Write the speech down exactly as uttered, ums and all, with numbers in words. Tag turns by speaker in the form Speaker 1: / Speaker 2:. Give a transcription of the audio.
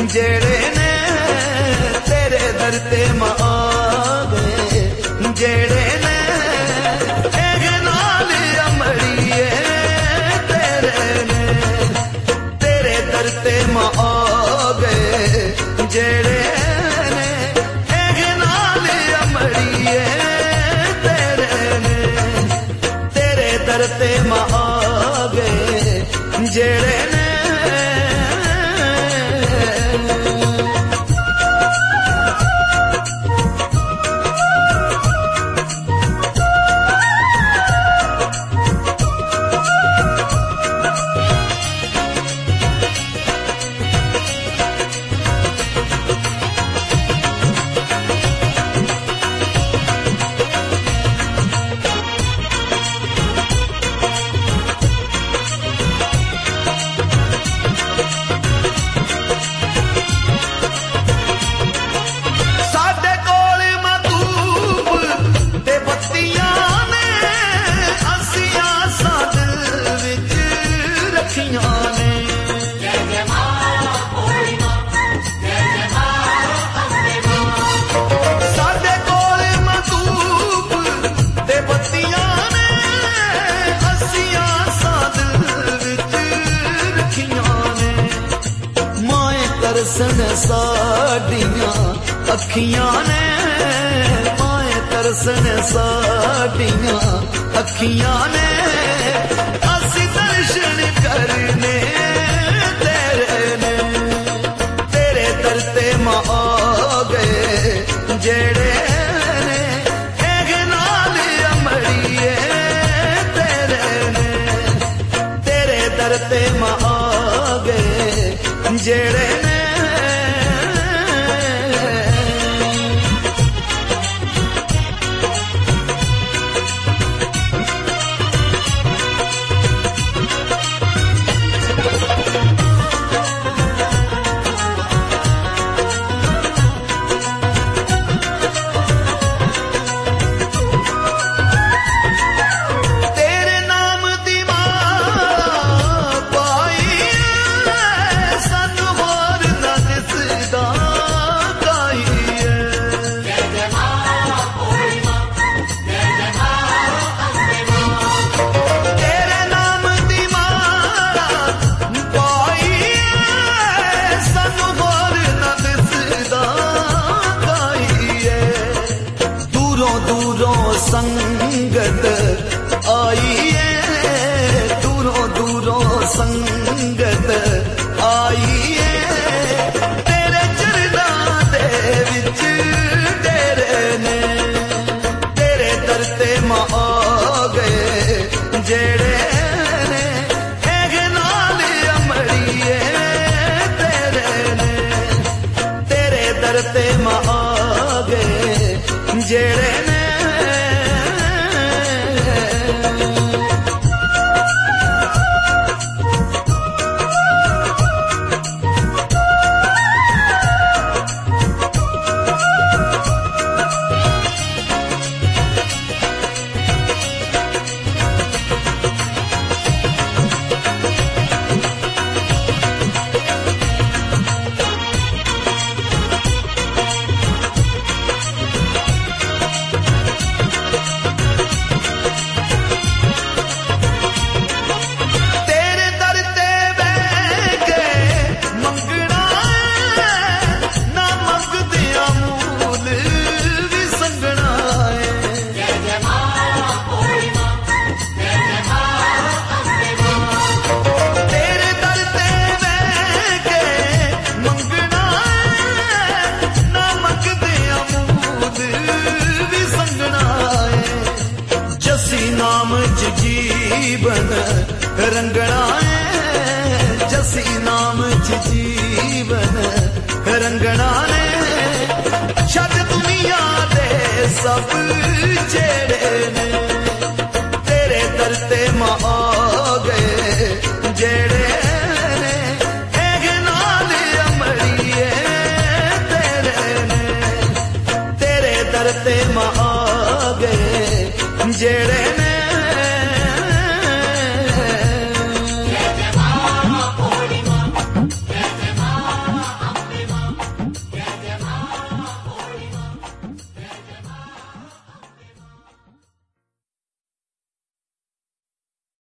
Speaker 1: जेड़े ने तेरे दर ते आ गए, जेड़े ने एक नाल अमड़िए तेरे ने तेरे दर ते आ गए, जेड़े ने एक नाल अमड़िए तेरे ने तेरे दर ते आ गए, जेड़े ने तरसन साडियां अखियां ने, माए तरसन साडियां अखियां ने, असी दर्शन करने तेरे ने तेरे दर ते आ गए, जेड़े ने एक नाल अमड़िए तेरे ने तेरे दर ते आ गए, जेड़े ने संगत आई है, दूरों दूरों संगत आई है, तेरे चरना दे विच तेरे ने तेरे दर ते आ गए, जेड़े ने एक नाल अमड़िए तेरे ने तेरे दर ते आ गए, जेड़े ने जीवन रंगना है, जसी नाम च जीवन रंगना ने, छद दुनिया दे सब जेड़े ने तेरे दर ते आ गए, जेड़े ने एक नाल अमड़िए तेरे ने तेरे दर ते आ गए, जेड़े ने